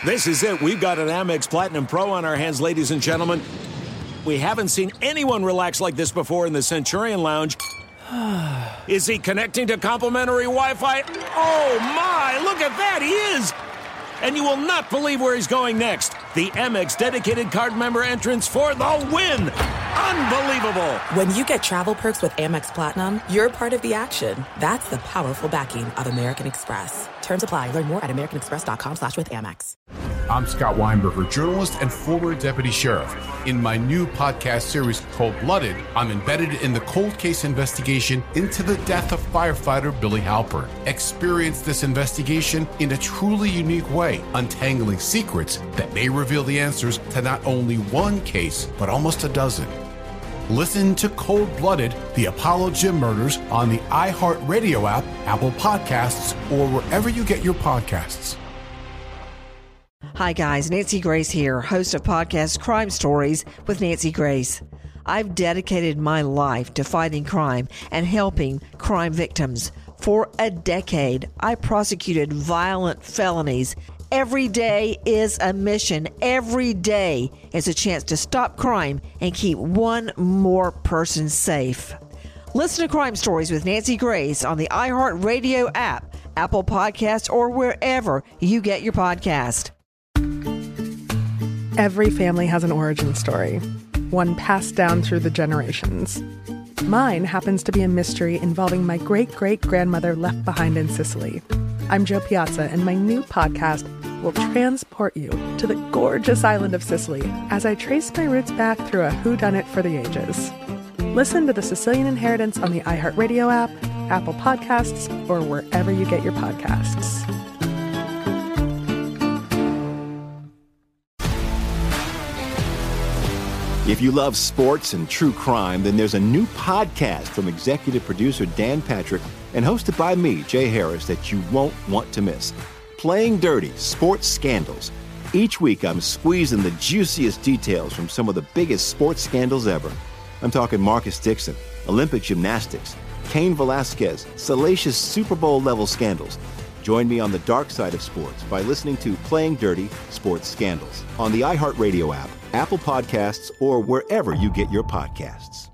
This is it. We've got an Amex Platinum Pro on our hands, ladies and gentlemen. We haven't seen anyone relax like this before in the Centurion Lounge. Is he connecting to complimentary Wi-Fi? Oh, my! Look at that! He is! And you will not believe where he's going next. The Amex dedicated card member entrance for the win! Unbelievable! When you get travel perks with Amex Platinum, you're part of the action. That's the powerful backing of American Express. Terms apply. Learn more at americanexpress.com/withAmex. I'm Scott Weinberger, journalist and former deputy sheriff. In my new podcast series, Cold-Blooded, I'm embedded in the cold case investigation into the death of firefighter Billy Halpern. Experience this investigation in a truly unique way, untangling secrets that may reveal the answers to not only one case, but almost a dozen. Listen to Cold-Blooded, The Apollo Gym Murders on the iHeartRadio app, Apple Podcasts, or wherever you get your podcasts. Hi guys, Nancy Grace here, host of podcast Crime Stories with Nancy Grace. I've dedicated my life to fighting crime and helping crime victims. For a decade, I prosecuted violent felonies. Every day is a mission. Every day is a chance to stop crime and keep one more person safe. Listen to Crime Stories with Nancy Grace on the iHeartRadio app, Apple Podcasts, or wherever you get your podcast. Every family has an origin story, one passed down through the generations. Mine happens to be a mystery involving my great-great-grandmother left behind in Sicily. I'm Jo Piazza, and my new podcast will transport you to the gorgeous island of Sicily as I trace my roots back through a whodunit for the ages. Listen to The Sicilian Inheritance on the iHeartRadio app, Apple Podcasts, or wherever you get your podcasts. If you love sports and true crime, then there's a new podcast from executive producer Dan Patrick and hosted by me, Jay Harris, that you won't want to miss. Playing Dirty: Sports Scandals. Each week, I'm squeezing the juiciest details from some of the biggest sports scandals ever. I'm talking Marcus Dixon, Olympic gymnastics, Cain Velasquez, salacious Super Bowl-level scandals. Join me on the dark side of sports by listening to Playing Dirty: Sports Scandals on the iHeartRadio app, Apple Podcasts, or wherever you get your podcasts.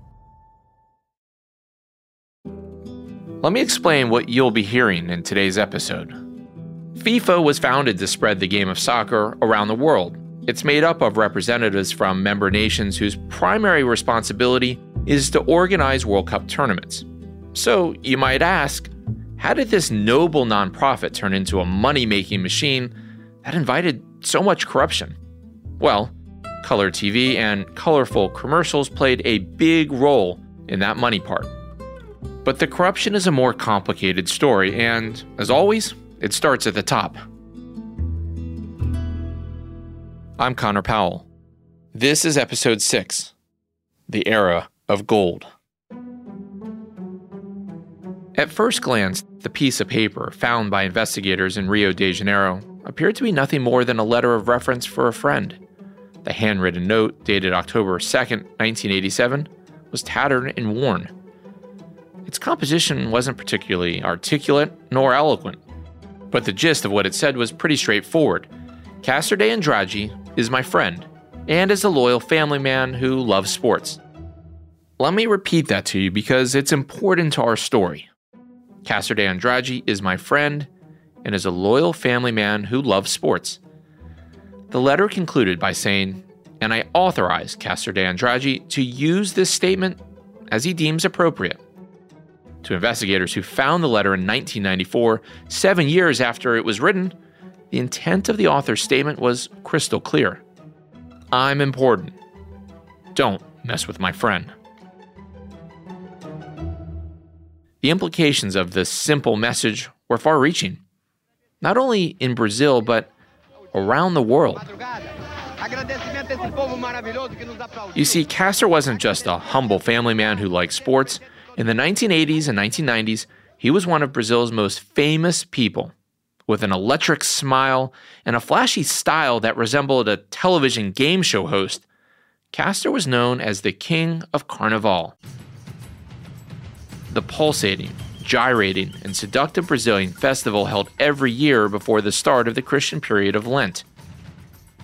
Let me explain what you'll be hearing in today's episode. FIFA was founded to spread the game of soccer around the world. It's made up of representatives from member nations whose primary responsibility is to organize World Cup tournaments. So you might ask, how did this noble nonprofit turn into a money-making machine that invited so much corruption? Well, color TV and colorful commercials played a big role in that money part. But the corruption is a more complicated story, and as always, it starts at the top. I'm Connor Powell. This is episode 6, The Era of Gold. At first glance, the piece of paper found by investigators in Rio de Janeiro appeared to be nothing more than a letter of reference for a friend. The handwritten note, dated October 2nd, 1987, was tattered and worn. Its composition wasn't particularly articulate nor eloquent, but the gist of what it said was pretty straightforward. Castor de Andrade is my friend, and is a loyal family man who loves sports. Let me repeat that to you because it's important to our story. Castor de Andrade is my friend, and is a loyal family man who loves sports. The letter concluded by saying, and I authorize Castor de Andrade to use this statement as he deems appropriate. To investigators who found the letter in 1994, 7 years after it was written, the intent of the author's statement was crystal clear. I'm important. Don't mess with my friend. The implications of this simple message were far-reaching, not only in Brazil, but around the world. You see, Castor wasn't just a humble family man who liked sports. In the 1980s and 1990s, he was one of Brazil's most famous people, with an electric smile and a flashy style that resembled a television game show host. Castor was known as the King of Carnival. The pulsating, gyrating, and seductive Brazilian festival held every year before the start of the Christian period of Lent.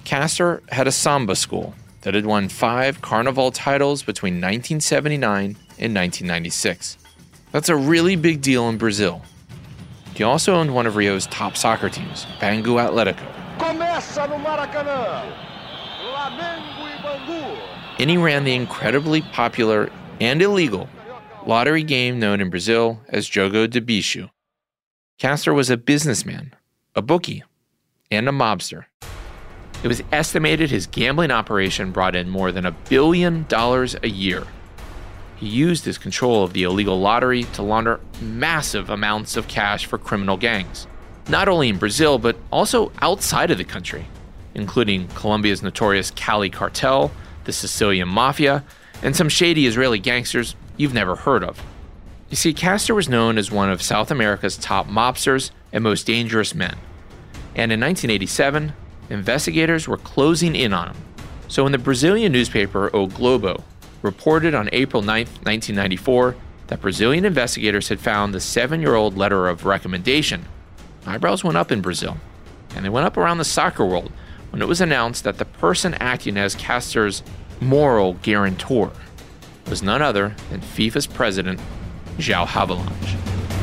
Castor had a samba school that had won 5 Carnival titles between 1979 and 1996. That's a really big deal in Brazil. He also owned one of Rio's top soccer teams, Bangu Atletico. Começa no Maracanã. Flamengo e Bangu. And he ran the incredibly popular and illegal lottery game known in Brazil as Jogo de Bicho. Castor was a businessman, a bookie, and a mobster. It was estimated his gambling operation brought in more than $1 billion a year. He used his control of the illegal lottery to launder massive amounts of cash for criminal gangs, not only in Brazil, but also outside of the country, including Colombia's notorious Cali cartel, the Sicilian mafia, and some shady Israeli gangsters you've never heard of. You see, Castor was known as one of South America's top mobsters and most dangerous men. And in 1987, investigators were closing in on him. So when the Brazilian newspaper O Globo reported on April 9, 1994, that Brazilian investigators had found the 7-year-old letter of recommendation, eyebrows went up in Brazil. And they went up around the soccer world when it was announced that the person acting as Castor's moral guarantor was none other than FIFA's president, João Havelange.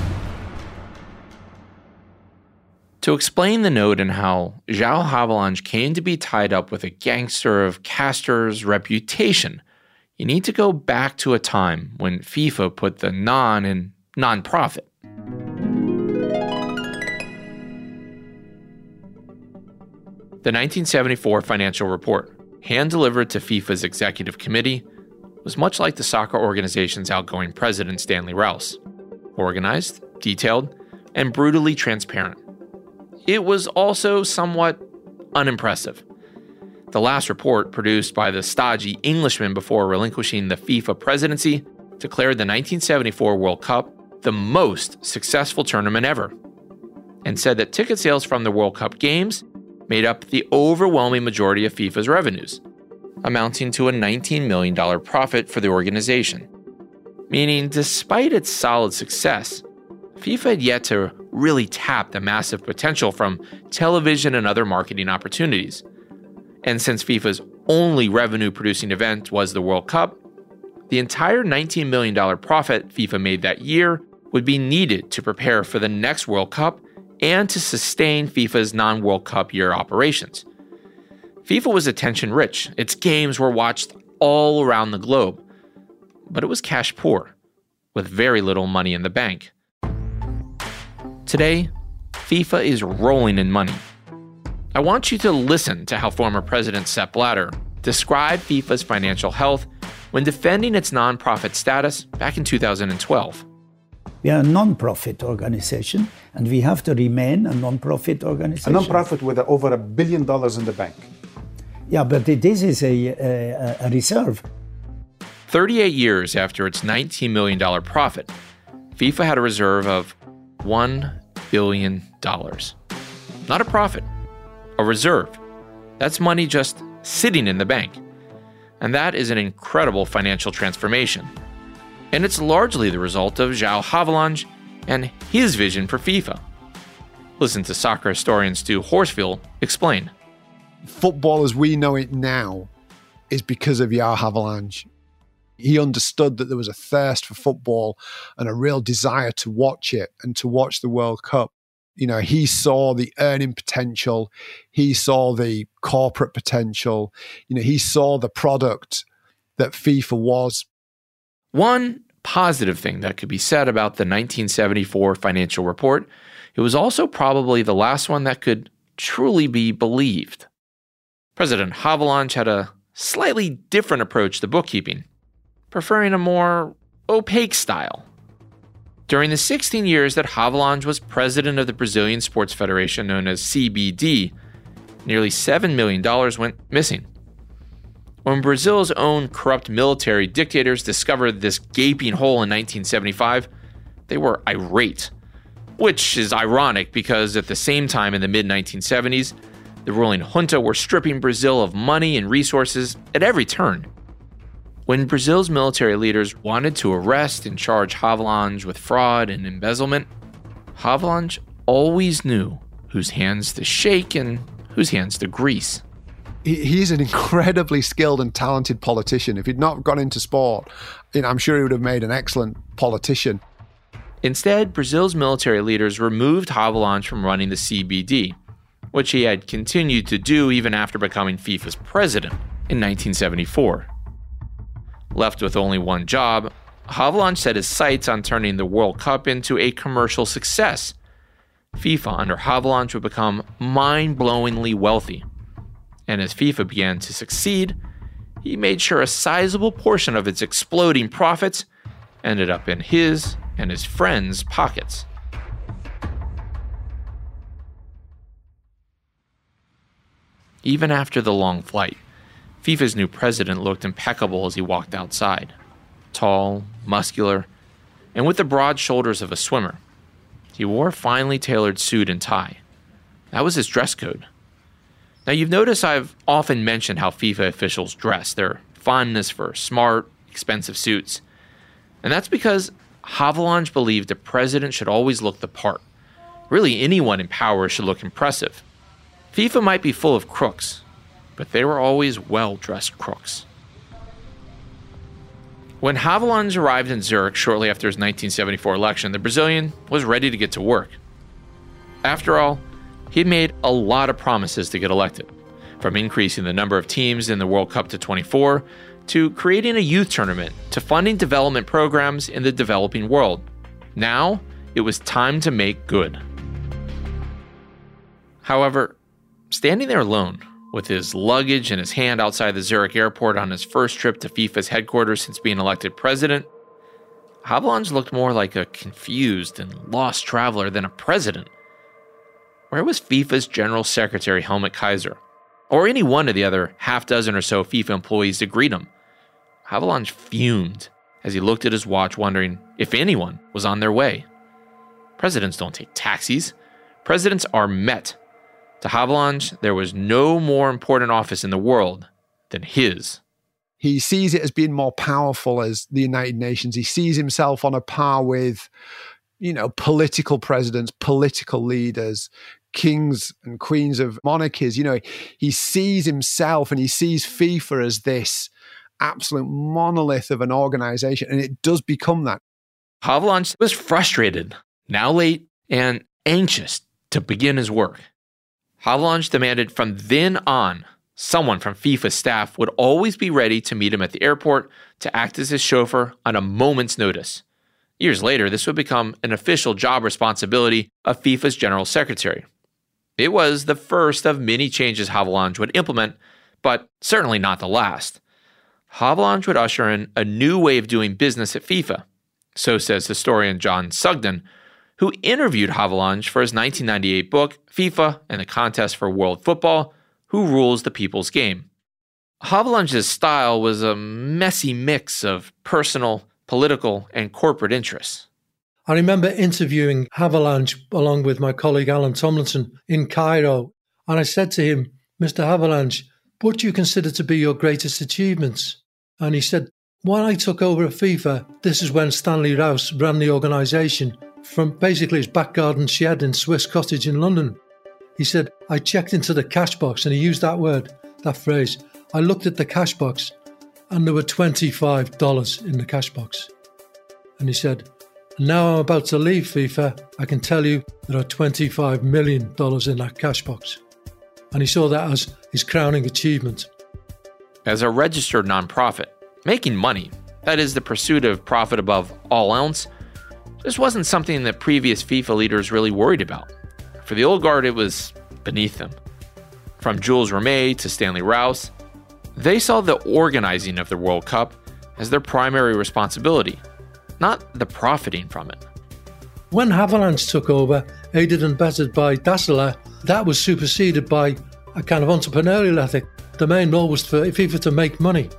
To explain the note and how João Havelange came to be tied up with a gangster of Castor's reputation, you need to go back to a time when FIFA put the non in non-profit. The 1974 financial report, hand-delivered to FIFA's executive committee, was much like the soccer organization's outgoing president, Stanley Rouse. Organized, detailed, and brutally transparent. It was also somewhat unimpressive. The last report, produced by the stodgy Englishman before relinquishing the FIFA presidency, declared the 1974 World Cup the most successful tournament ever, and said that ticket sales from the World Cup games made up the overwhelming majority of FIFA's revenues, amounting to a $19 million profit for the organization. Meaning, despite its solid success, FIFA had yet to really tap the massive potential from television and other marketing opportunities. And since FIFA's only revenue-producing event was the World Cup, the entire $19 million profit FIFA made that year would be needed to prepare for the next World Cup and to sustain FIFA's non-World Cup year operations. FIFA was attention-rich. Its games were watched all around the globe. But it was cash poor, with very little money in the bank. Today, FIFA is rolling in money. I want you to listen to how former President Sepp Blatter described FIFA's financial health when defending its non-profit status back in 2012. We are a non-profit organization, and we have to remain a non-profit organization. A non-profit with over $1 billion in the bank. Yeah, but this is a reserve. 38 years after its $19 million profit, FIFA had a reserve of $1 billion. Not a profit, a reserve. That's money just sitting in the bank. And that is an incredible financial transformation. And it's largely the result of João Havelange and his vision for FIFA. Listen to soccer historian Stu Horsfield explain. Football as we know it now is because of João Havelange. He understood that there was a thirst for football and a real desire to watch it and to watch the World Cup. You know, he saw the earning potential. He saw the corporate potential. You know, he saw the product that FIFA was. One positive thing that could be said about the 1974 financial report, it was also probably the last one that could truly be believed. President Havelange had a slightly different approach to bookkeeping, preferring a more opaque style. During the 16 years that Havelange was president of the Brazilian Sports Federation known as CBD, nearly $7 million went missing. When Brazil's own corrupt military dictators discovered this gaping hole in 1975, they were irate, which is ironic because at the same time in the mid-1970s, the ruling junta were stripping Brazil of money and resources at every turn. When Brazil's military leaders wanted to arrest and charge Havelange with fraud and embezzlement, Havelange always knew whose hands to shake and whose hands to grease. He's an incredibly skilled and talented politician. If he'd not gone into sport, I'm sure he would have made an excellent politician. Instead, Brazil's military leaders removed Havelange from running the CBD, which he had continued to do even after becoming FIFA's president in 1974. Left with only one job, Havelange set his sights on turning the World Cup into a commercial success. FIFA under Havelange would become mind-blowingly wealthy. And as FIFA began to succeed, he made sure a sizable portion of its exploding profits ended up in his and his friends' pockets. Even after the long flight, FIFA's new president looked impeccable as he walked outside. Tall, muscular, and with the broad shoulders of a swimmer. He wore a finely tailored suit and tie. That was his dress code. Now, you've noticed I've often mentioned how FIFA officials dress, their fondness for smart, expensive suits. And that's because Havelange believed a president should always look the part. Really, anyone in power should look impressive. FIFA might be full of crooks, but they were always well-dressed crooks. When Havelange arrived in Zurich shortly after his 1974 election, the Brazilian was ready to get to work. After all, he had made a lot of promises to get elected, from increasing the number of teams in the World Cup to 24, to creating a youth tournament, to funding development programs in the developing world. Now, it was time to make good. However, standing there alone, with his luggage in his hand outside the Zurich airport on his first trip to FIFA's headquarters since being elected president, Havelange looked more like a confused and lost traveler than a president. Where was FIFA's General Secretary Helmut Kaiser, or any one of the other half dozen or so FIFA employees to greet him? Havelange fumed as he looked at his watch, wondering if anyone was on their way. Presidents don't take taxis. Presidents are met. To Havelange, there was no more important office in the world than his. He sees it as being more powerful as the United Nations. He sees himself on a par with, political presidents, political leaders, kings and queens of monarchies. He sees himself and he sees FIFA as this absolute monolith of an organization, and it does become that. Havelange was frustrated, now late, and anxious to begin his work. Havelange demanded from then on, someone from FIFA's staff would always be ready to meet him at the airport to act as his chauffeur on a moment's notice. Years later, this would become an official job responsibility of FIFA's General Secretary. It was the first of many changes Havelange would implement, but certainly not the last. Havelange would usher in a new way of doing business at FIFA, so says historian John Sugden, who interviewed Havelange for his 1998 book, FIFA and the Contest for World Football, Who Rules the People's Game. Havelange's style was a messy mix of personal, political, and corporate interests. I remember interviewing Havelange along with my colleague Alan Tomlinson in Cairo, and I said to him, Mr. Havelange, what do you consider to be your greatest achievements? And he said, when I took over at FIFA, this is when Stanley Rouse ran the organisation from basically his back garden shed in Swiss Cottage in London. He said, I checked into the cash box, and he used that phrase. I looked at the cash box and there were $25 in the cash box. And he said, now I'm about to leave FIFA, I can tell you there are $25 million in that cash box. And he saw that as his crowning achievement. As a registered nonprofit, making money, that is the pursuit of profit above all else, this wasn't something that previous FIFA leaders really worried about. For the old guard, it was beneath them. From Jules Rimet to Stanley Rouse, they saw the organizing of the World Cup as their primary responsibility, not the profiting from it. When Havelange took over, aided and abetted by Dassler, that was superseded by a kind of entrepreneurial ethic. The main role was for FIFA to make money.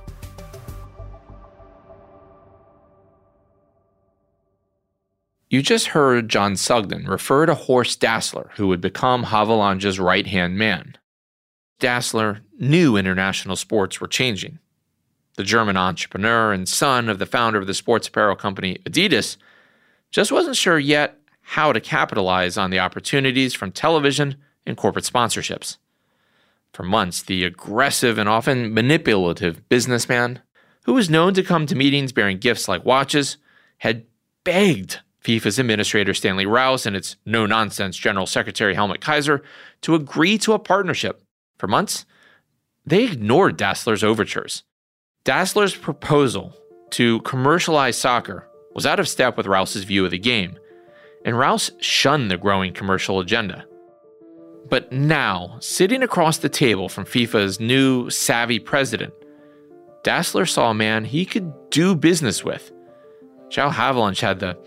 You just heard John Sugden refer to Horst Dassler, who would become Havelange's right-hand man. Dassler knew international sports were changing. The German entrepreneur and son of the founder of the sports apparel company Adidas just wasn't sure yet how to capitalize on the opportunities from television and corporate sponsorships. For months, the aggressive and often manipulative businessman, who was known to come to meetings bearing gifts like watches, had begged FIFA's administrator Stanley Rouse and its no-nonsense General Secretary Helmut Kaiser to agree to a partnership. For months, they ignored Dassler's overtures. Dassler's proposal to commercialize soccer was out of step with Rouse's view of the game, and Rouse shunned the growing commercial agenda. But now, sitting across the table from FIFA's new, savvy president, Dassler saw a man he could do business with. João Havelange had the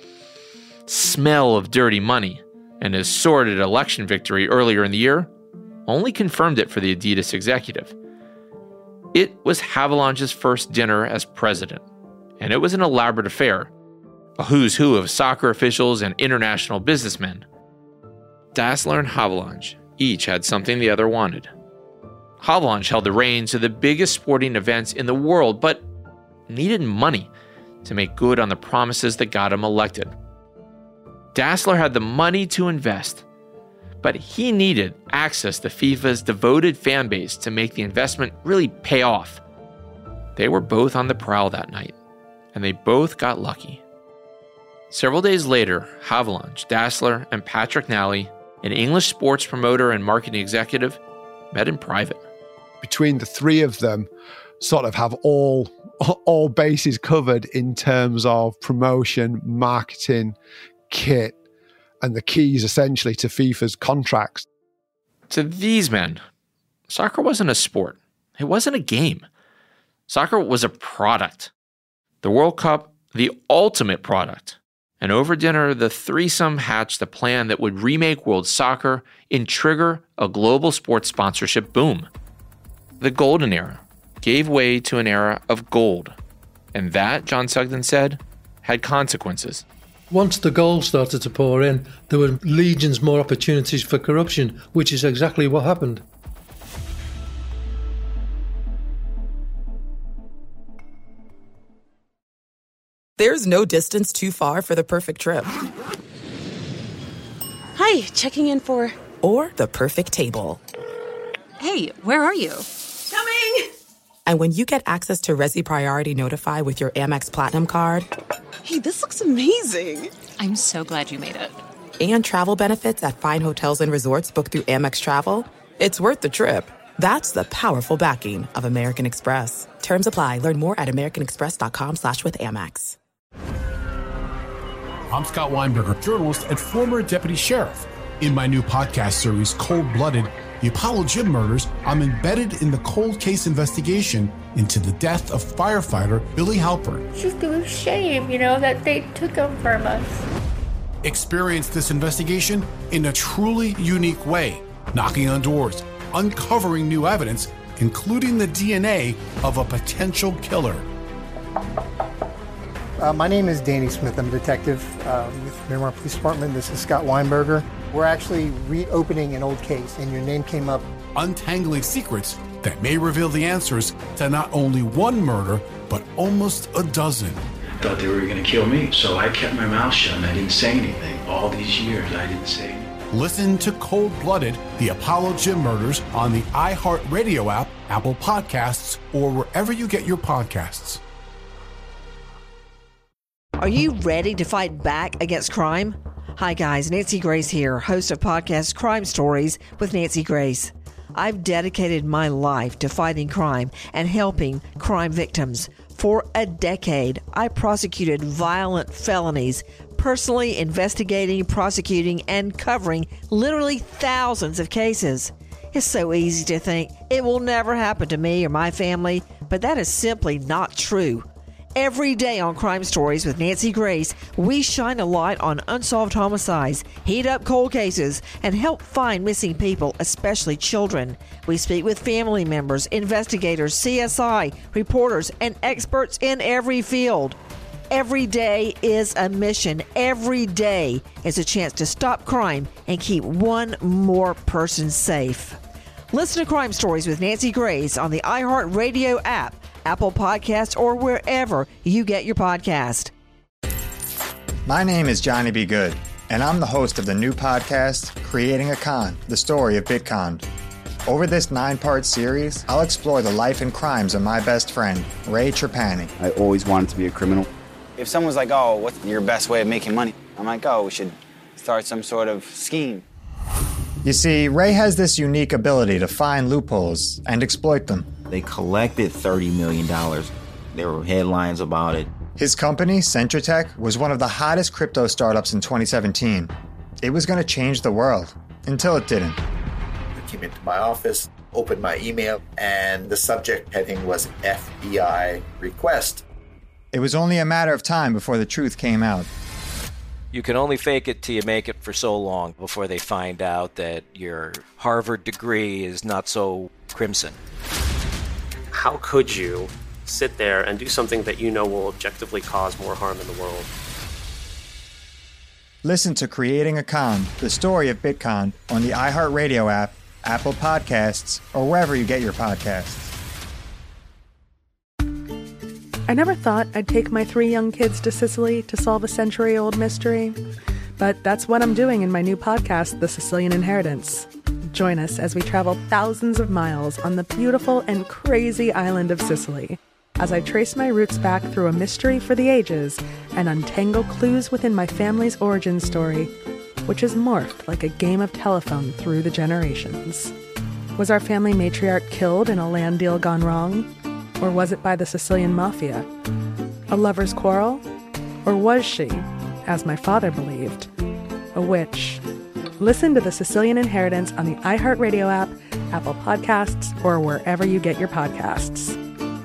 smell of dirty money, and his sordid election victory earlier in the year only confirmed it for the Adidas executive. It was Havelange's first dinner as president, and it was an elaborate affair, a who's who of soccer officials and international businessmen. Dassler and Havelange each had something the other wanted. Havelange held the reins of the biggest sporting events in the world, but needed money to make good on the promises that got him elected. Dassler had the money to invest, but he needed access to FIFA's devoted fan base to make the investment really pay off. They were both on the prowl that night, and they both got lucky. Several days later, Havelange, Dassler, and Patrick Nally, an English sports promoter and marketing executive, met in private. Between the three of them, sort of have all bases covered in terms of promotion, marketing, kit, and the keys essentially to FIFA's contracts. To these men, soccer wasn't a sport. It wasn't a game. Soccer was a product. The World Cup, the ultimate product. And over dinner, the threesome hatched a plan that would remake world soccer and trigger a global sports sponsorship boom. The golden era gave way to an era of gold. And that, John Sugden said, had consequences. Once the gold started to pour in, there were legions more opportunities for corruption, which is exactly what happened. There's no distance too far for the perfect trip. Hi, checking in for... Or the perfect table. Hey, where are you? Coming! And when you get access to Resi Priority Notify with your Amex Platinum card... Hey, this looks amazing. I'm so glad you made it. And travel benefits at fine hotels and resorts booked through Amex Travel, it's worth the trip. That's the powerful backing of American Express. Terms apply. Learn more at americanexpress.com/withAmex. I'm Scott Weinberger, journalist and former deputy sheriff. In my new podcast series, Cold Blooded, The Apollo Gym Murders, I'm embedded in the cold case investigation into the death of firefighter Billy Halpern. It's just a shame, that they took him from us. Experience this investigation in a truly unique way, knocking on doors, uncovering new evidence, including the DNA of a potential killer. My name is Danny Smith. I'm a detective with Miramar Police Department. This is Scott Weinberger. We're actually reopening an old case, and your name came up. Untangling secrets that may reveal the answers to not only one murder, but almost a dozen. I thought they were going to kill me, so I kept my mouth shut and I didn't say anything. All these years, I didn't say anything. Listen to Cold Blooded, The Apollo Gym Murders on the iHeartRadio app, Apple Podcasts, or wherever you get your podcasts. Are you ready to fight back against crime? Hi guys, Nancy Grace here, host of podcast Crime Stories with Nancy Grace. I've dedicated my life to fighting crime and helping crime victims. For a decade, I prosecuted violent felonies, personally investigating, prosecuting, and covering literally thousands of cases. It's so easy to think it will never happen to me or my family, but that is simply not true. Every day on Crime Stories with Nancy Grace, we shine a light on unsolved homicides, heat up cold cases, and help find missing people, especially children. We speak with family members, investigators, CSI, reporters, and experts in every field. Every day is a mission. Every day is a chance to stop crime and keep one more person safe. Listen to Crime Stories with Nancy Grace on the iHeartRadio app, Apple Podcasts, or wherever you get your podcast. My name is Johnny B. Good, and I'm the host of the new podcast, Creating a Con, the story of Bitcon. Over this 9-part series, I'll explore the life and crimes of my best friend, Ray Trapani. I always wanted to be a criminal. If someone's like, oh, what's your best way of making money? I'm like, oh, we should start some sort of scheme. You see, Ray has this unique ability to find loopholes and exploit them. They collected $30 million. There were headlines about it. His company, Centratech, was one of the hottest crypto startups in 2017. It was going to change the world, until it didn't. Came into my office, opened my email, and the subject heading was FBI request. It was only a matter of time before the truth came out. You can only fake it till you make it for so long before they find out that your Harvard degree is not so crimson. How could you sit there and do something that you know will objectively cause more harm in the world? Listen to Creating a Con, the story of Bitcoin, on the iHeartRadio app, Apple Podcasts, or wherever you get your podcasts. I never thought I'd take my 3 young kids to Sicily to solve a century-old mystery. But that's what I'm doing in my new podcast, The Sicilian Inheritance. Join us as we travel thousands of miles on the beautiful and crazy island of Sicily, as I trace my roots back through a mystery for the ages and untangle clues within my family's origin story, which has morphed like a game of telephone through the generations. Was our family matriarch killed in a land deal gone wrong? Or was it by the Sicilian mafia? A lover's quarrel? Or was she, as my father believed, a witch? Listen to The Sicilian Inheritance on the iHeartRadio app, Apple Podcasts, or wherever you get your podcasts.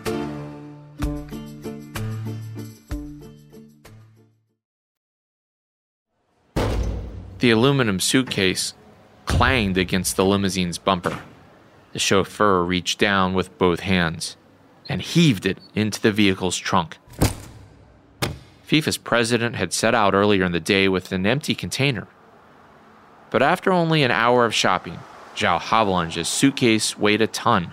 The aluminum suitcase clanged against the limousine's bumper. The chauffeur reached down with both hands and heaved it into the vehicle's trunk. FIFA's president had set out earlier in the day with an empty container. But after only an hour of shopping, João Havelange's suitcase weighed a ton.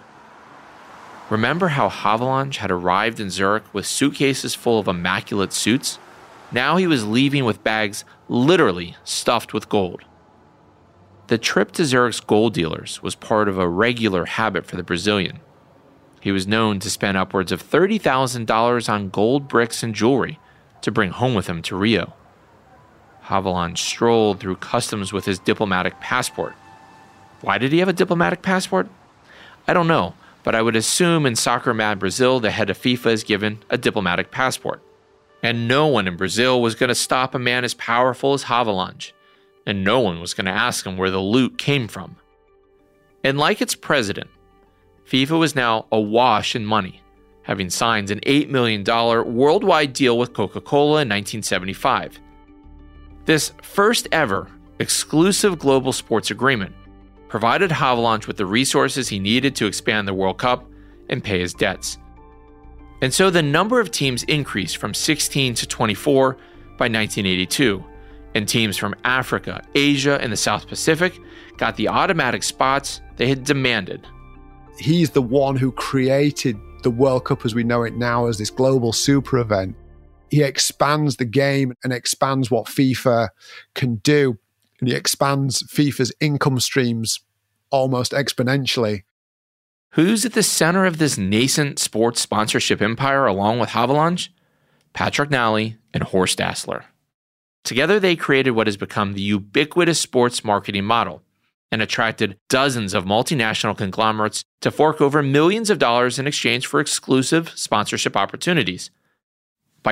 Remember how Havelange had arrived in Zurich with suitcases full of immaculate suits? Now he was leaving with bags literally stuffed with gold. The trip to Zurich's gold dealers was part of a regular habit for the Brazilian. He was known to spend upwards of $30,000 on gold bricks and jewelry to bring home with him to Rio. Havelange strolled through customs with his diplomatic passport. Why did he have a diplomatic passport? I don't know, but I would assume in Soccer Mad Brazil, the head of FIFA is given a diplomatic passport. And no one in Brazil was going to stop a man as powerful as Havelange. And no one was going to ask him where the loot came from. And like its president, FIFA was now awash in money, having signed an $8 million worldwide deal with Coca-Cola in 1975. This first ever exclusive global sports agreement provided Havelange with the resources he needed to expand the World Cup and pay his debts. And so the number of teams increased from 16 to 24 by 1982, and teams from Africa, Asia, and the South Pacific got the automatic spots they had demanded. He's the one who created the World Cup as we know it now as this global super event. He expands the game and expands what FIFA can do, and he expands FIFA's income streams almost exponentially. Who's at the center of this nascent sports sponsorship empire along with Havelange? Patrick Nally and Horst Dassler. Together they created what has become the ubiquitous sports marketing model and attracted dozens of multinational conglomerates to fork over millions of dollars in exchange for exclusive sponsorship opportunities. By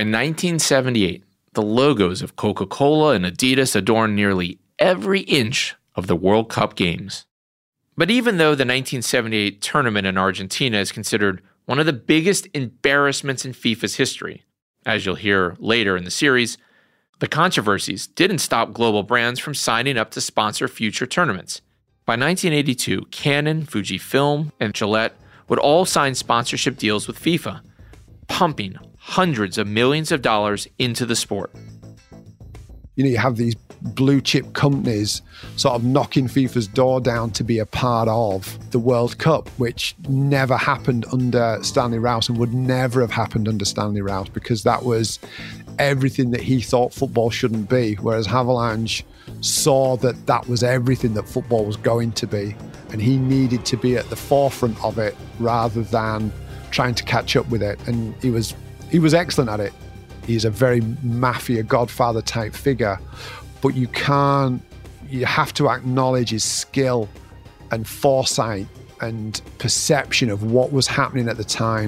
1978, the logos of Coca-Cola and Adidas adorned nearly every inch of the World Cup games. But even though the 1978 tournament in Argentina is considered one of the biggest embarrassments in FIFA's history, as you'll hear later in the series, the controversies didn't stop global brands from signing up to sponsor future tournaments. By 1982, Canon, Fujifilm, and Gillette would all sign sponsorship deals with FIFA, pumping hundreds of millions of dollars into the sport. You know, you have these blue chip companies sort of knocking FIFA's door down to be a part of the World Cup, which never happened under Stanley Rouse and would never have happened under Stanley Rouse because that was everything that he thought football shouldn't be, whereas Havelange saw that that was everything that football was going to be. and he needed to be at the forefront of it rather than trying to catch up with it. And he was excellent at it. He's a very mafia godfather type figure, but you have to acknowledge his skill and foresight and perception of what was happening at the time.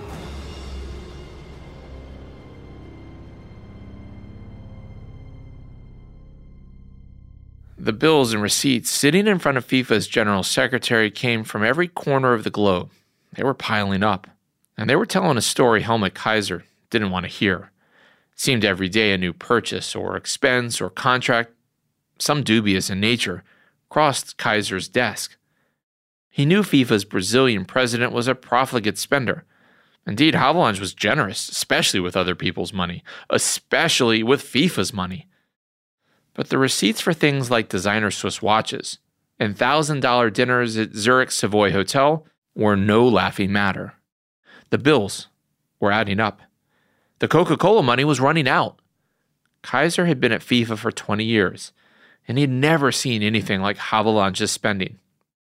The bills and receipts sitting in front of FIFA's general secretary came from every corner of the globe. They were piling up, and they were telling a story Helmut Kaiser didn't want to hear. It seemed every day a new purchase or expense or contract, some dubious in nature, crossed Kaiser's desk. He knew FIFA's Brazilian president was a profligate spender. Indeed, Havelange was generous, especially with other people's money, especially with FIFA's money. But the receipts for things like designer Swiss watches and $1,000 dinners at Zurich Savoy Hotel were no laughing matter. The bills were adding up. The Coca-Cola money was running out. Kaiser had been at FIFA for 20 years, and he'd never seen anything like Havelange's spending.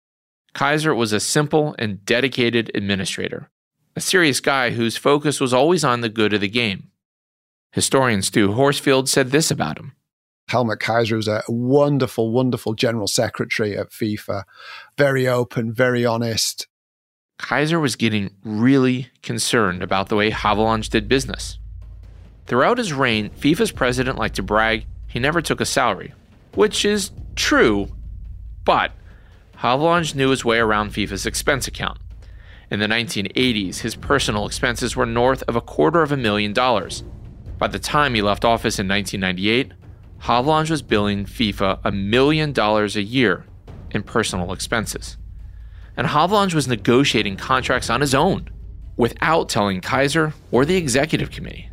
Kaiser was a simple and dedicated administrator, a serious guy whose focus was always on the good of the game. Historian Stu Horsfield said this about him. Helmut Kaiser was a wonderful, wonderful general secretary at FIFA. Very open, very honest. Kaiser was getting really concerned about the way Havelange did business. Throughout his reign, FIFA's president liked to brag he never took a salary, which is true, but Havelange knew his way around FIFA's expense account. In the 1980s, his personal expenses were north of $250,000. By the time he left office in 1998, Havelange was billing FIFA $1 million a year in personal expenses. And Havelange was negotiating contracts on his own, without telling Kaiser or the executive committee.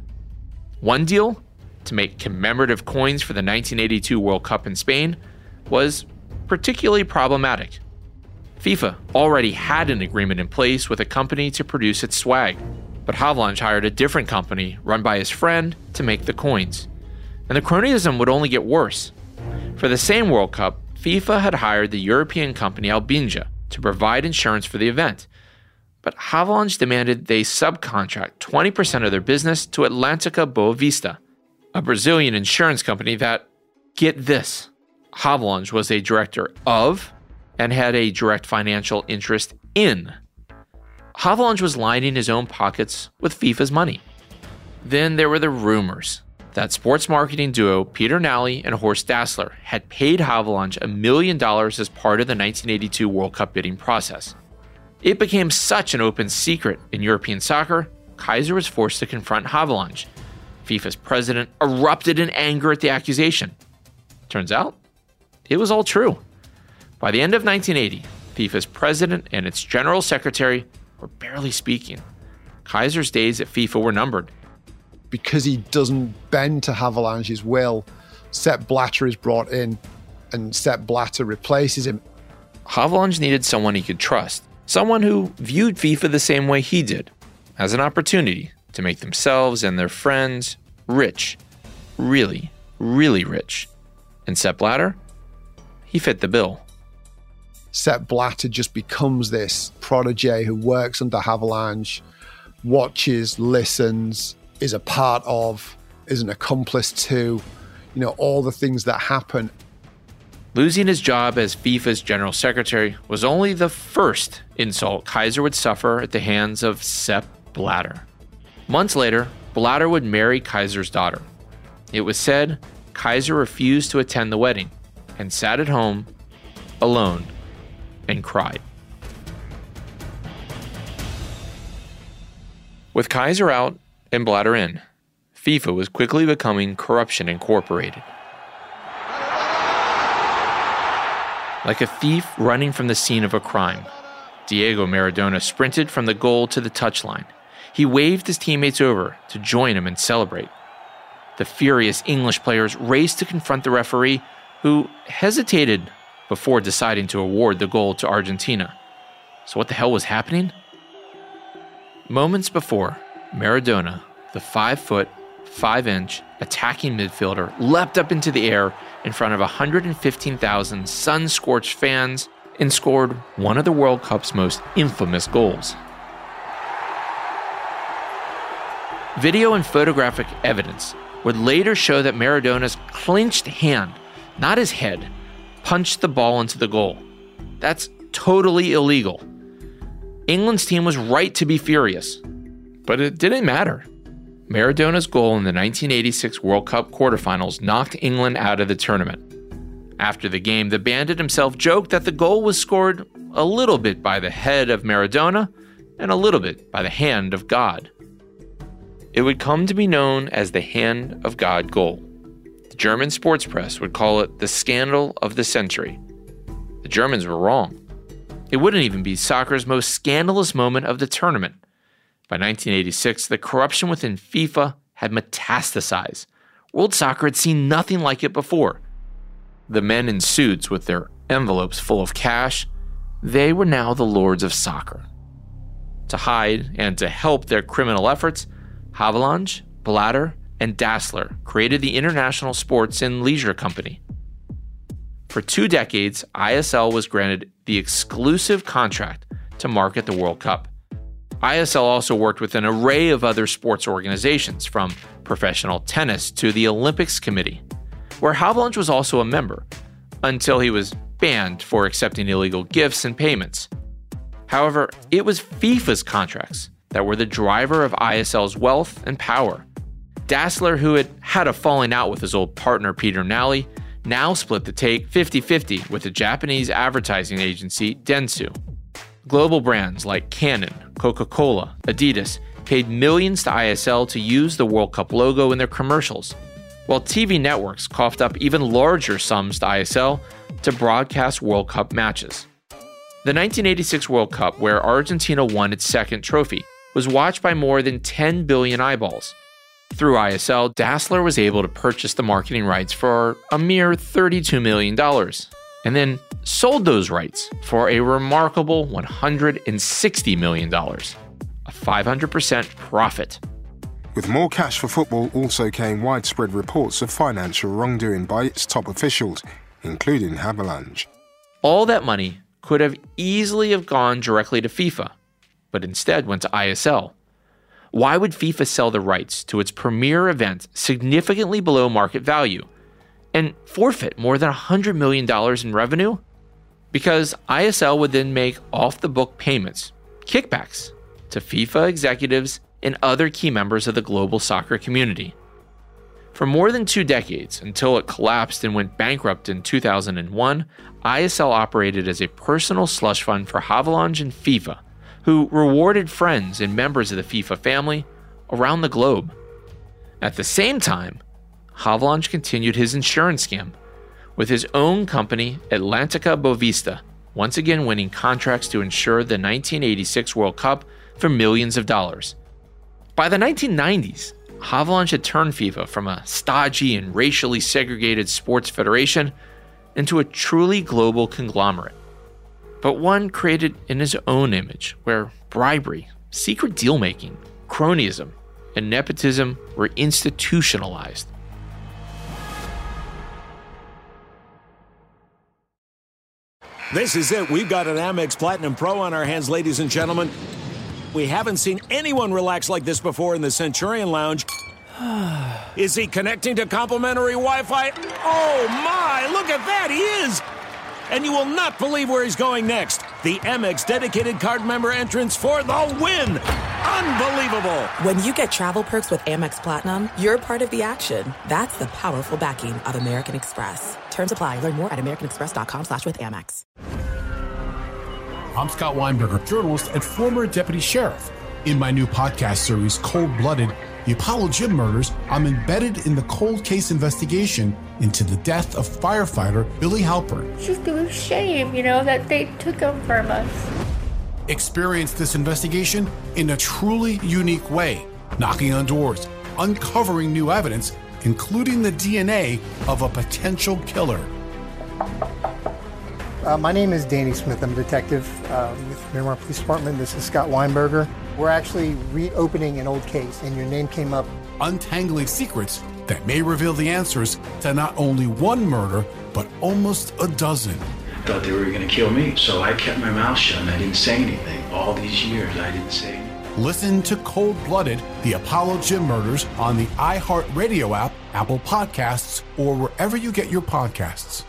One deal, to make commemorative coins for the 1982 World Cup in Spain, was particularly problematic. FIFA already had an agreement in place with a company to produce its swag, but Havelange hired a different company run by his friend to make the coins. And the cronyism would only get worse. For the same World Cup, FIFA had hired the European company Albingia to provide insurance for the event. But Havelange demanded they subcontract 20% of their business to Atlantica Boa Vista, a Brazilian insurance company that, get this, Havelange was a director of and had a direct financial interest in. Havelange was lining his own pockets with FIFA's money. Then there were the rumors that sports marketing duo Peter Nally and Horst Dassler had paid Havelange $1 million as part of the 1982 World Cup bidding process. It became such an open secret in European soccer, Kaiser was forced to confront Havelange. FIFA's president erupted in anger at the accusation. Turns out, it was all true. By the end of 1980, FIFA's president and its general secretary were barely speaking. Kaiser's days at FIFA were numbered. Because he doesn't bend to Havelange's will, Sepp Blatter is brought in, and Sepp Blatter replaces him. Havelange needed someone he could trust, someone who viewed FIFA the same way he did, as an opportunity to make themselves and their friends rich, really, really rich. And Sepp Blatter, he fit the bill. Sepp Blatter just becomes this protege who works under Havelange, watches, listens, is a part of, is an accomplice to, all the things that happen. Losing his job as FIFA's general secretary was only the first insult Kaiser would suffer at the hands of Sepp Blatter. Months later, Blatter would marry Kaiser's daughter. It was said Kaiser refused to attend the wedding and sat at home, alone, and cried. With Kaiser out and Blatter in, FIFA was quickly becoming Corruption Incorporated. Like a thief running from the scene of a crime, Diego Maradona sprinted from the goal to the touchline. He waved his teammates over to join him and celebrate. The furious English players raced to confront the referee, who hesitated before deciding to award the goal to Argentina. So what the hell was happening? Moments before, Maradona, the 5', 5" attacking midfielder, leapt up into the air in front of 115,000 sun-scorched fans and scored one of the World Cup's most infamous goals. Video and photographic evidence would later show that Maradona's clenched hand, not his head, punched the ball into the goal. That's totally illegal. England's team was right to be furious, but it didn't matter. Maradona's goal in the 1986 World Cup quarterfinals knocked England out of the tournament. After the game, the bandit himself joked that the goal was scored a little bit by the head of Maradona and a little bit by the hand of God. It would come to be known as the Hand of God goal. The German sports press would call it the scandal of the century. The Germans were wrong. It wouldn't even be soccer's most scandalous moment of the tournament. By 1986, the corruption within FIFA had metastasized. World soccer had seen nothing like it before. The men in suits with their envelopes full of cash, they were now the lords of soccer. To hide and to help their criminal efforts, Havelange, Blatter, and Dassler created the International Sports and Leisure Company. For 2 decades, ISL was granted the exclusive contract to market the World Cup. ISL also worked with an array of other sports organizations, from professional tennis to the Olympics Committee, where Havelange was also a member, until he was banned for accepting illegal gifts and payments. However, it was FIFA's contracts that were the driver of ISL's wealth and power. Dassler, who had had a falling out with his old partner Peter Nally, now split the take 50-50 with the Japanese advertising agency Dentsu. Global brands like Canon, Coca-Cola, Adidas paid millions to ISL to use the World Cup logo in their commercials, while TV networks coughed up even larger sums to ISL to broadcast World Cup matches. The 1986 World Cup, where Argentina won its second trophy, was watched by more than 10 billion eyeballs. Through ISL, Dassler was able to purchase the marketing rights for a mere $32 million, and then sold those rights for a remarkable $160 million, a 500% profit. With more cash for football also came widespread reports of financial wrongdoing by its top officials, including Havelange. All that money could have easily have gone directly to FIFA, but instead went to ISL. Why would FIFA sell the rights to its premier event significantly below market value and forfeit more than $100 million in revenue? Because ISL would then make off-the-book payments, kickbacks, to FIFA executives and other key members of the global soccer community. For more than 2 decades, until it collapsed and went bankrupt in 2001, ISL operated as a personal slush fund for Havelange and FIFA, who rewarded friends and members of the FIFA family around the globe. At the same time, Havelange continued his insurance scam, with his own company, Atlantica Bovista, once again winning contracts to insure the 1986 World Cup for millions of dollars. By the 1990s, Havelange had turned FIFA from a stodgy and racially segregated sports federation into a truly global conglomerate, but one created in his own image, where bribery, secret deal-making, cronyism, and nepotism were institutionalized. This is it. We've got an Amex Platinum Pro on our hands, ladies and gentlemen. We haven't seen anyone relax like this before in the Centurion Lounge. Is he connecting to complimentary Wi-Fi? Oh, my! Look at that! He is! And you will not believe where he's going next. The Amex dedicated card member entrance for the win! Unbelievable! When you get travel perks with Amex Platinum, you're part of the action. That's the powerful backing of American Express. Terms apply. Learn more at americanexpress.com/withAmex. I'm Scott Weinberger, journalist and former deputy sheriff. In my new podcast series, Cold Blooded, The Apollo Gym Murders, I'm embedded in the cold case investigation into the death of firefighter Billy Halpern. It's just a shame, that they took him from us. Experience this investigation in a truly unique way, knocking on doors, uncovering new evidence, including the DNA of a potential killer. My name is Danny Smith. I'm a detective with Miramar Police Department. This is Scott Weinberger. We're actually reopening an old case, and your name came up. Untangling secrets that may reveal the answers to not only one murder, but almost a dozen. Thought they were going to kill me, so I kept my mouth shut and I didn't say anything. All these years, I didn't say anything. Listen to Cold Blooded, The Apollo Gym Murders on the iHeartRadio app, Apple Podcasts, or wherever you get your podcasts.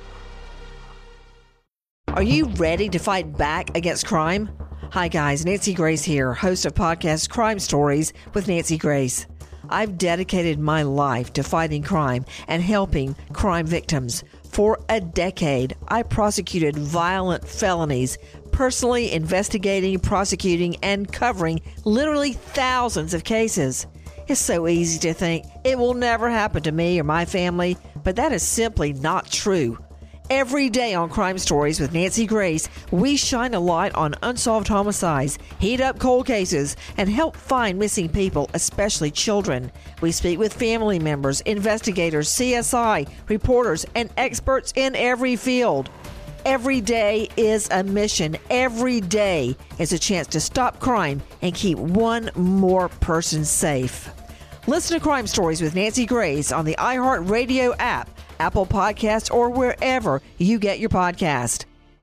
Are you ready to fight back against crime? Hi guys, Nancy Grace here, host of podcast Crime Stories with Nancy Grace. I've dedicated my life to fighting crime and helping crime victims. For a decade, I prosecuted violent felonies, personally investigating, prosecuting, and covering literally thousands of cases. It's so easy to think it will never happen to me or my family, but that is simply not true. Every day on Crime Stories with Nancy Grace, we shine a light on unsolved homicides, heat up cold cases, and help find missing people, especially children. We speak with family members, investigators, CSI, reporters, and experts in every field. Every day is a mission. Every day is a chance to stop crime and keep one more person safe. Listen to Crime Stories with Nancy Grace on the iHeartRadio app, Apple Podcasts, or wherever you get your podcast.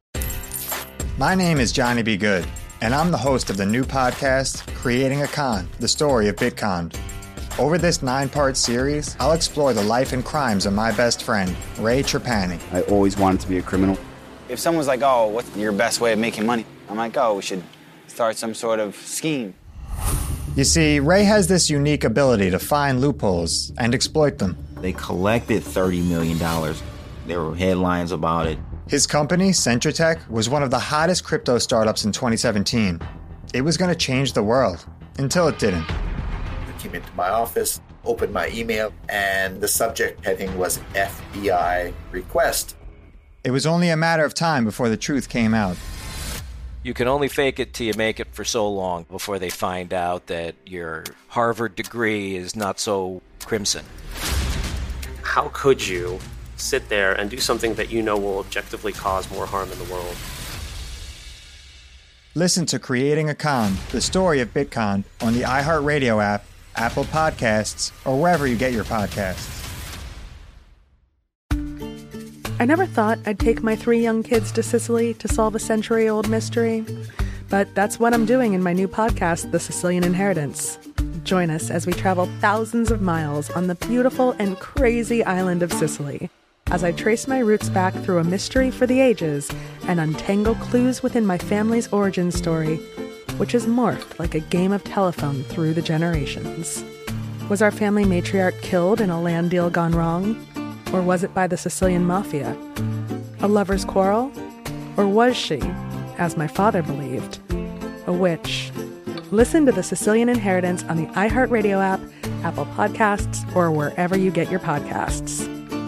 My name is Johnny B. Good, and I'm the host of the new podcast, Creating a Con, the story of Bitcon. Over this 9-part series, I'll explore the life and crimes of my best friend, Ray Trapani. I always wanted to be a criminal. If someone's like, oh, what's your best way of making money? I'm like, oh, we should start some sort of scheme. You see, Ray has this unique ability to find loopholes and exploit them. They collected $30 million. There were headlines about it. His company, Centratech, was one of the hottest crypto startups in 2017. It was going to change the world, until it didn't. I came into my office, opened my email, and the subject heading was FBI request. It was only a matter of time before the truth came out. You can only fake it till you make it for so long before they find out that your Harvard degree is not so crimson. How could you sit there and do something that you know will objectively cause more harm in the world? Listen to Creating a Con, the story of Bitcon, on the iHeartRadio app, Apple Podcasts, or wherever you get your podcasts. I never thought I'd take my 3 young kids to Sicily to solve a century-old mystery. But that's what I'm doing in my new podcast, The Sicilian Inheritance. Join us as we travel thousands of miles on the beautiful and crazy island of Sicily, as I trace my roots back through a mystery for the ages and untangle clues within my family's origin story, which has morphed like a game of telephone through the generations. Was our family matriarch killed in a land deal gone wrong? Or was it by the Sicilian mafia? A lover's quarrel? Or was she, as my father believed, a witch? Listen to The Sicilian Inheritance on the iHeartRadio app, Apple Podcasts, or wherever you get your podcasts.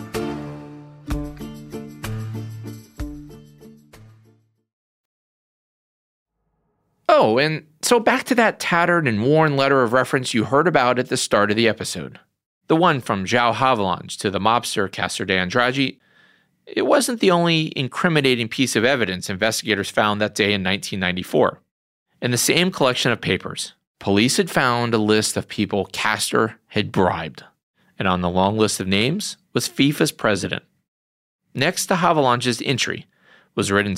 Oh, and so back to that tattered and worn letter of reference you heard about at the start of the episode. The one from João Havelange to the mobster Castor de Andrade. It wasn't the only incriminating piece of evidence investigators found that day in 1994. In the same collection of papers, police had found a list of people Castor had bribed. And on the long list of names was FIFA's president. Next to Havelange's entry was written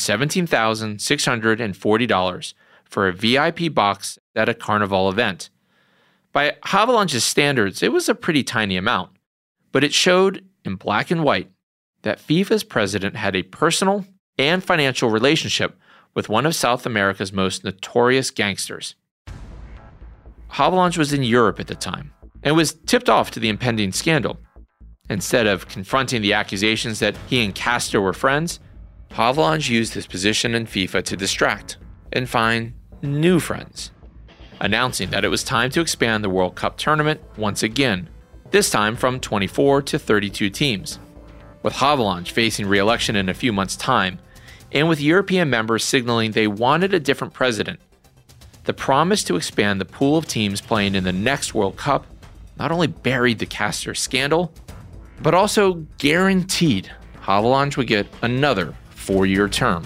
$17,640 for a VIP box at a Carnival event. By Havelange's standards, it was a pretty tiny amount, but it showed in black and white that FIFA's president had a personal and financial relationship with one of South America's most notorious gangsters. Havelange was in Europe at the time and was tipped off to the impending scandal. Instead of confronting the accusations that he and Castor were friends, Havelange used his position in FIFA to distract and find new friends, announcing that it was time to expand the World Cup tournament once again, this time from 24 to 32 teams. With Havelange facing re-election in a few months' time, and with European members signaling they wanted a different president, the promise to expand the pool of teams playing in the next World Cup not only buried the Castor scandal, but also guaranteed Havelange would get another 4-year term.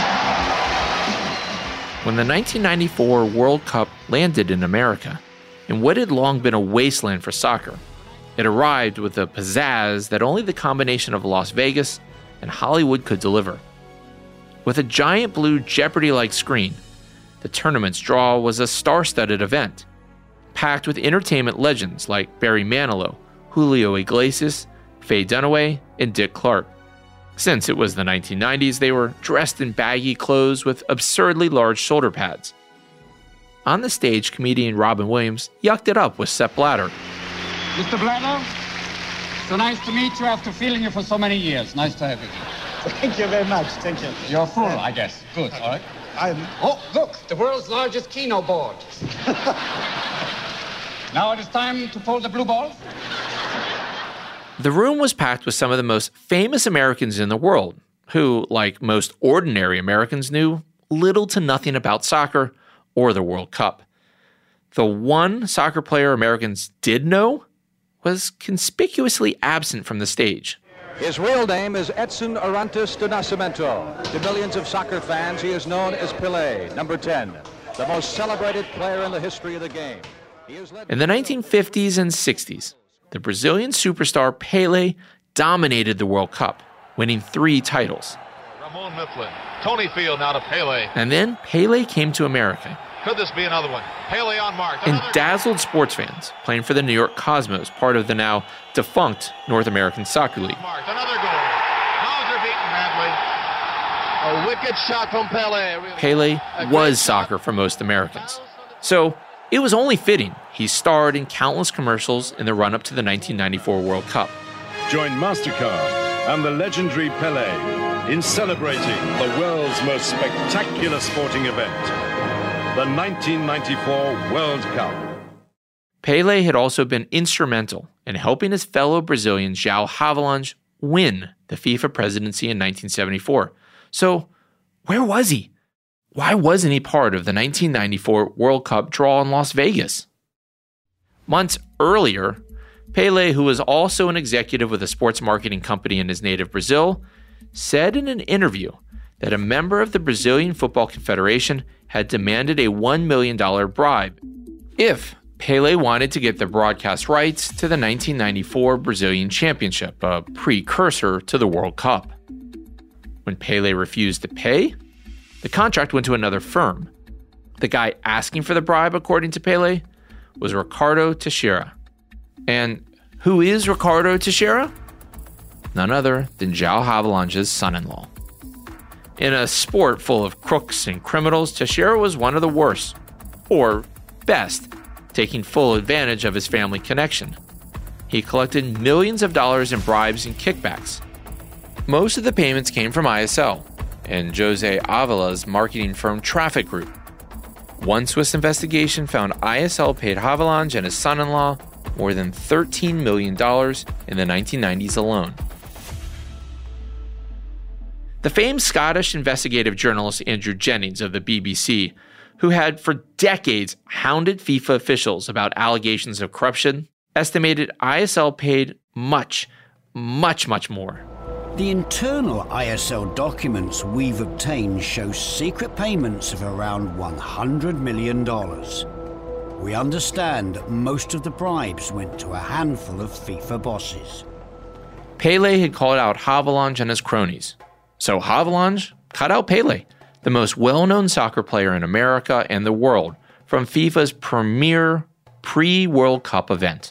When the 1994 World Cup landed in America, in what had long been a wasteland for soccer. It arrived with a pizzazz that only the combination of Las Vegas and Hollywood could deliver. With a giant blue Jeopardy-like screen, the tournament's draw was a star-studded event, packed with entertainment legends like Barry Manilow, Julio Iglesias, Faye Dunaway, and Dick Clark. Since it was the 1990s, they were dressed in baggy clothes with absurdly large shoulder pads. On the stage, comedian Robin Williams yucked it up with Sepp Blatter. Mr. Blatter, so nice to meet you after feeling you for so many years. Nice to have you. Thank you very much. Thank you. You're full, I guess. Good, all right. Oh, look, the world's largest Keno board. Now it is time to fold the blue balls. The room was packed with some of the most famous Americans in the world, who, like most ordinary Americans, knew little to nothing about soccer or the World Cup. The one soccer player Americans did know was conspicuously absent from the stage. His real name is Edson Arantes do Nascimento. To millions of soccer fans, he is known as Pelé, number 10, the most celebrated player in the history of the game. In the 1950s and 60s, the Brazilian superstar Pelé dominated the World Cup, winning 3 titles. Ramon Mifflin, Tony Field now to Pelé. And then Pelé came to America. Could this be another one? Pelé on mark. And dazzled sports fans, playing for the New York Cosmos, part of the now defunct North American Soccer League. Another goal. Hauser beaten badly. A wicked shot from Pelé. Really. Pelé was soccer for most Americans. So it was only fitting he starred in countless commercials in the run-up to the 1994 World Cup. Join MasterCard and the legendary Pelé in celebrating the world's most spectacular sporting event, the 1994 World Cup. Pelé had also been instrumental in helping his fellow Brazilian João Havelange win the FIFA presidency in 1974. So where was he? Why wasn't he part of the 1994 World Cup draw in Las Vegas? Months earlier, Pelé, who was also an executive with a sports marketing company in his native Brazil, said in an interview that a member of the Brazilian Football Confederation had demanded a $1 million bribe if Pelé wanted to get the broadcast rights to the 1994 Brazilian Championship, a precursor to the World Cup. When Pelé refused to pay, the contract went to another firm. The guy asking for the bribe, according to Pelé, was Ricardo Teixeira. And who is Ricardo Teixeira? None other than João Havelange's son-in-law. In a sport full of crooks and criminals, Teixeira was one of the worst, or best, taking full advantage of his family connection. He collected millions of dollars in bribes and kickbacks. Most of the payments came from ISL and Jose Avala's marketing firm Traffic Group. One Swiss investigation found ISL paid Havelange and his son-in-law more than $13 million in the 1990s alone. The famed Scottish investigative journalist Andrew Jennings of the BBC, who had for decades hounded FIFA officials about allegations of corruption, estimated ISL paid much more. The internal ISL documents we've obtained show secret payments of around $100 million. We understand that most of the bribes went to a handful of FIFA bosses. Pelé had called out Havelange and his cronies. So Havelange cut out Pelé, the most well-known soccer player in America and the world, from FIFA's premier pre-World Cup event.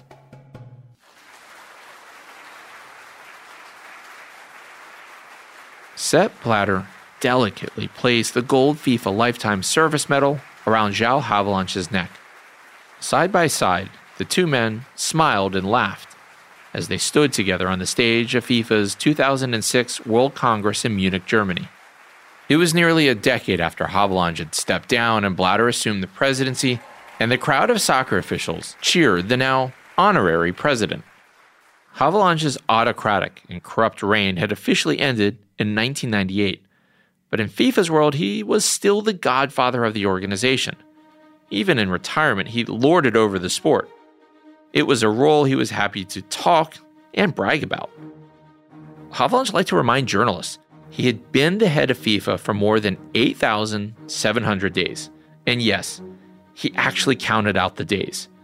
Sepp Blatter delicately placed the gold FIFA Lifetime Service Medal around João Havelange's neck. Side by side, the two men smiled and laughed as they stood together on the stage of FIFA's 2006 World Congress in Munich, Germany. It was nearly a decade after Havelange had stepped down and Blatter assumed the presidency, and the crowd of soccer officials cheered the now honorary president. Havelange's autocratic and corrupt reign had officially ended in 1998, but in FIFA's world, he was still the godfather of the organization. Even in retirement, he lorded over the sport. It was a role he was happy to talk and brag about. Havelange liked to remind journalists he had been the head of FIFA for more than 8,700 days. And yes, he actually counted out the days.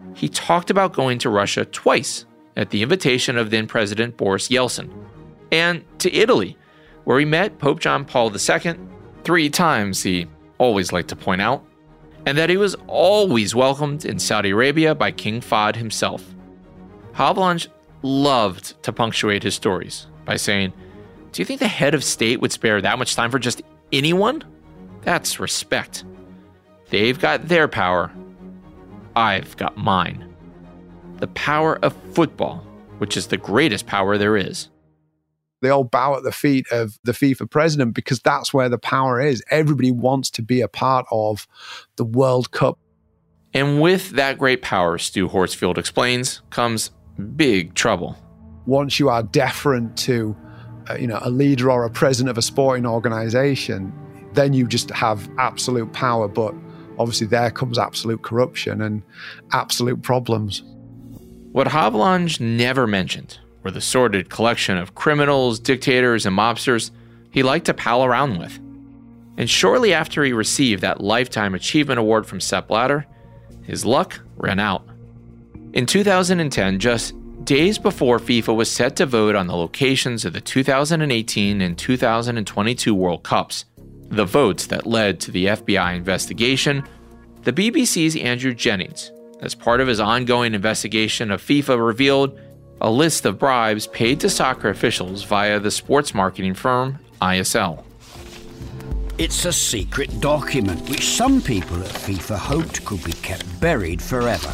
he talked about going to Russia twice at the invitation of then President Boris Yeltsin, and to Italy, where he met Pope John Paul II 3 times, he always liked to point out, and that he was always welcomed in Saudi Arabia by King Fahd himself. Havelange loved to punctuate his stories by saying, "Do you think the head of state would spare that much time for just anyone? That's respect. They've got their power. I've got mine. The power of football, which is the greatest power there is." They all bow at the feet of the FIFA president because that's where the power is. Everybody wants to be a part of the World Cup. And with that great power, Stu Horsfield explains, comes big trouble. Once you are deferent to a leader or a president of a sporting organization, then you just have absolute power. But obviously there comes absolute corruption and absolute problems. What Havelange never mentioned were the sordid collection of criminals, dictators, and mobsters he liked to pal around with. And shortly after he received that Lifetime Achievement Award from Sepp Blatter, his luck ran out. In 2010, just days before FIFA was set to vote on the locations of the 2018 and 2022 World Cups, the votes that led to the FBI investigation, the BBC's Andrew Jennings, as part of his ongoing investigation of FIFA, revealed a list of bribes paid to soccer officials via the sports marketing firm ISL. It's a secret document which some people at FIFA hoped could be kept buried forever.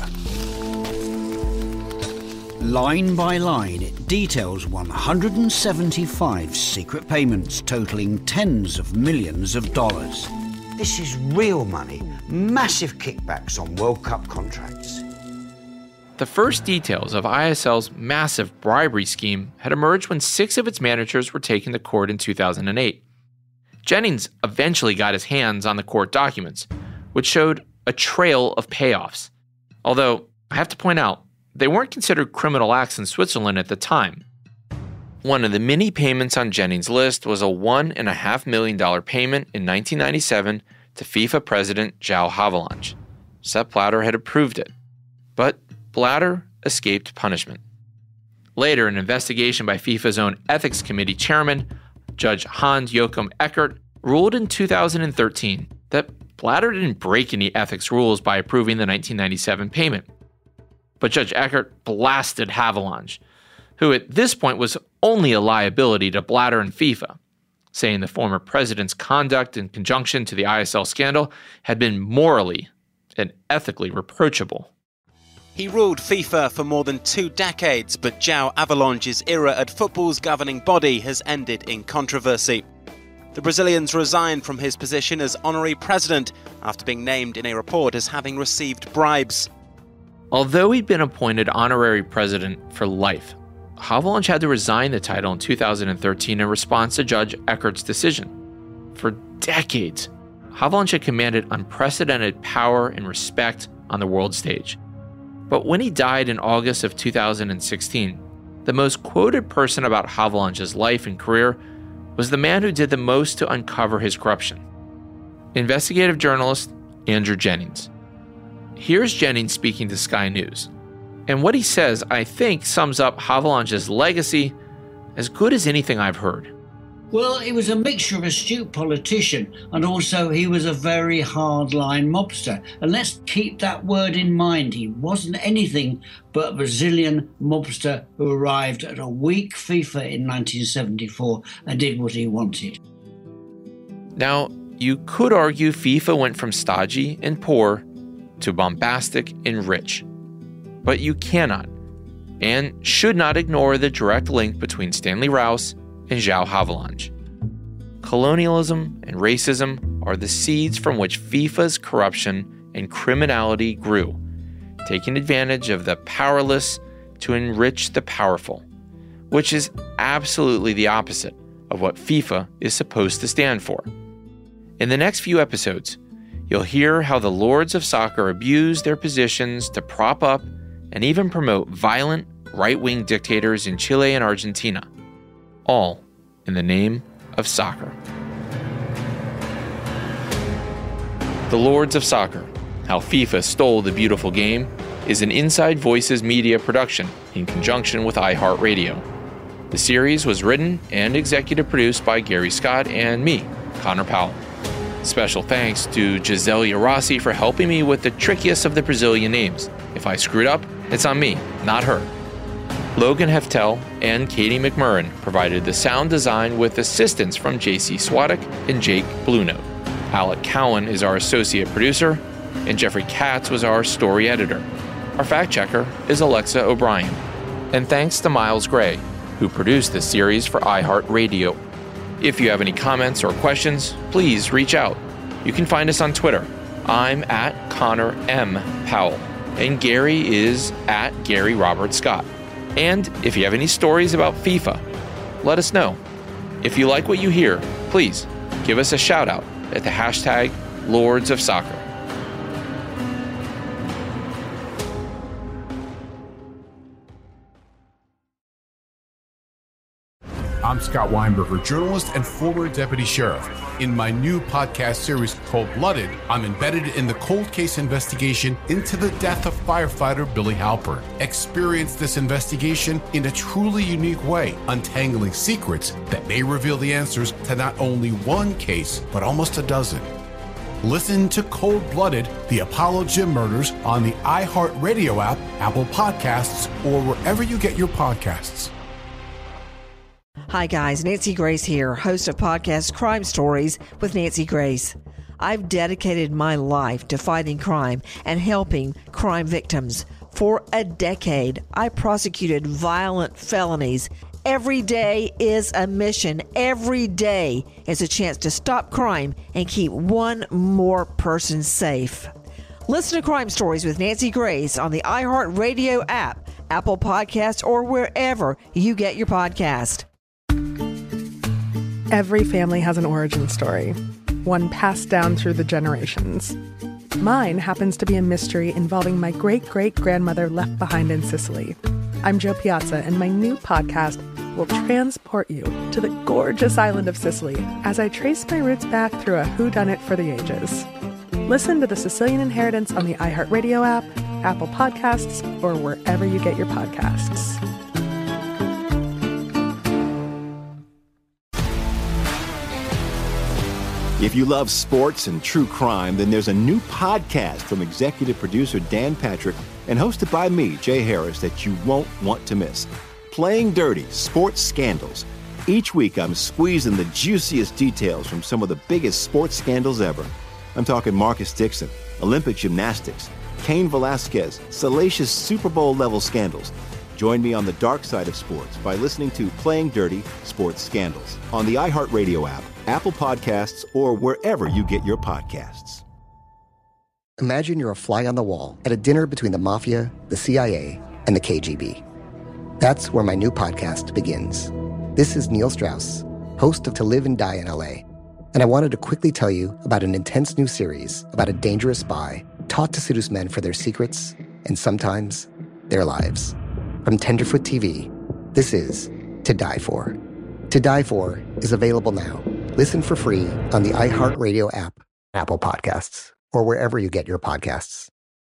Line by line, it details 175 secret payments totaling tens of millions of dollars. This is real money, massive kickbacks on World Cup contracts. The first details of ISL's massive bribery scheme had emerged when 6 of its managers were taken to court in 2008. Jennings eventually got his hands on the court documents, which showed a trail of payoffs. Although, I have to point out, they weren't considered criminal acts in Switzerland at the time. One of the many payments on Jennings' list was a $1.5 million payment in 1997 to FIFA president João Havelange. Sepp Blatter had approved it, but Blatter escaped punishment. Later, an investigation by FIFA's own Ethics Committee chairman, Judge Hans-Joachim Eckert, ruled in 2013 that Blatter didn't break any ethics rules by approving the 1997 payment. But Judge Eckert blasted Havelange, who at this point was only a liability to Blatter and FIFA, saying the former president's conduct in conjunction to the ISL scandal had been morally and ethically reproachable. He ruled FIFA for more than 2 decades, but João Havelange's era at football's governing body has ended in controversy. The Brazilian's resigned from his position as honorary president after being named in a report as having received bribes. Although he'd been appointed honorary president for life, Havelange had to resign the title in 2013 in response to Judge Eckert's decision. For decades, Havelange had commanded unprecedented power and respect on the world stage. But when he died in August of 2016, the most quoted person about Havelange's life and career was the man who did the most to uncover his corruption: investigative journalist Andrew Jennings. Here's Jennings speaking to Sky News. And what he says, I think, sums up Havelange's legacy as good as anything I've heard. Well, he was a mixture of astute politician and also he was a very hardline mobster. And let's keep that word in mind. He wasn't anything but a Brazilian mobster who arrived at a weak FIFA in 1974 and did what he wanted. Now, you could argue FIFA went from stodgy and poor to bombastic and rich. But you cannot and should not ignore the direct link between Stanley Rouse and João Havelange. Colonialism and racism are the seeds from which FIFA's corruption and criminality grew, taking advantage of the powerless to enrich the powerful, which is absolutely the opposite of what FIFA is supposed to stand for. In the next few episodes, you'll hear how the lords of soccer abuse their positions to prop up and even promote violent, right-wing dictators in Chile and Argentina, all in the name of soccer. The Lords of Soccer, how FIFA stole the beautiful game is an Inside Voices media production in conjunction with iHeartRadio. The series was written and executive produced by Gary Scott and me, Connor Powell. Special thanks to Giselia Rossi for helping me with the trickiest of the Brazilian names. If I screwed up, it's on me, not her. Logan Heftel and Katie McMurrin provided the sound design with assistance from JC Swadek and Jake Bluenote. Alec Cowan is our associate producer, and Jeffrey Katz was our story editor. Our fact checker is Alexa O'Brien. And thanks to Miles Gray, who produced this series for iHeartRadio. If you have any comments or questions, please reach out. You can find us on Twitter. I'm at Connor M. Powell, and Gary is at Gary Robert Scott. And if you have any stories about FIFA, let us know. If you like what you hear, please give us a shout out at the hashtag Lords of Soccer. I'm Scott Weinberger, journalist and former deputy sheriff. In my new podcast series, Cold Blooded, I'm embedded in the cold case investigation into the death of firefighter Billy Halpern. Experience this investigation in a truly unique way, untangling secrets that may reveal the answers to not only one case, but almost a dozen. Listen to Cold Blooded, the Apollo Gym Murders on the iHeartRadio app, Apple Podcasts, or wherever you get your podcasts. Hi guys, Nancy Grace here, host of podcast Crime Stories with Nancy Grace. I've dedicated my life to fighting crime and helping crime victims. For a decade, I prosecuted violent felonies. Every day is a mission. Every day is a chance to stop crime and keep one more person safe. Listen to Crime Stories with Nancy Grace on the iHeartRadio app, Apple Podcasts, or wherever you get your podcast. Every family has an origin story, one passed down through the generations. Mine happens to be a mystery involving my great-great-grandmother left behind in Sicily. I'm Jo Piazza, and my new podcast will transport you to the gorgeous island of Sicily as I trace my roots back through a whodunit for the ages. Listen to The Sicilian Inheritance on the iHeartRadio app, Apple Podcasts, or wherever you get your podcasts. If you love sports and true crime, then there's a new podcast from executive producer Dan Patrick and hosted by me, Jay Harris, that you won't want to miss. Playing Dirty: Sports Scandals. Each week, I'm squeezing the juiciest details from some of the biggest sports scandals ever. I'm talking Marcus Dixon, Olympic gymnastics, Cain Velasquez, salacious Super Bowl-level scandals. Join me on the dark side of sports by listening to Playing Dirty: Sports Scandals on the iHeartRadio app, Apple Podcasts, or wherever you get your podcasts. Imagine you're a fly on the wall at a dinner between the Mafia, the CIA, and the KGB. That's where my new podcast begins. This is Neil Strauss, host of To Live and Die in LA, and I wanted to quickly tell you about an intense new series about a dangerous spy taught to seduce men for their secrets and sometimes their lives. From Tenderfoot TV, this is To Die For. To Die For is available now. Listen for free on the iHeartRadio app, Apple Podcasts, or wherever you get your podcasts.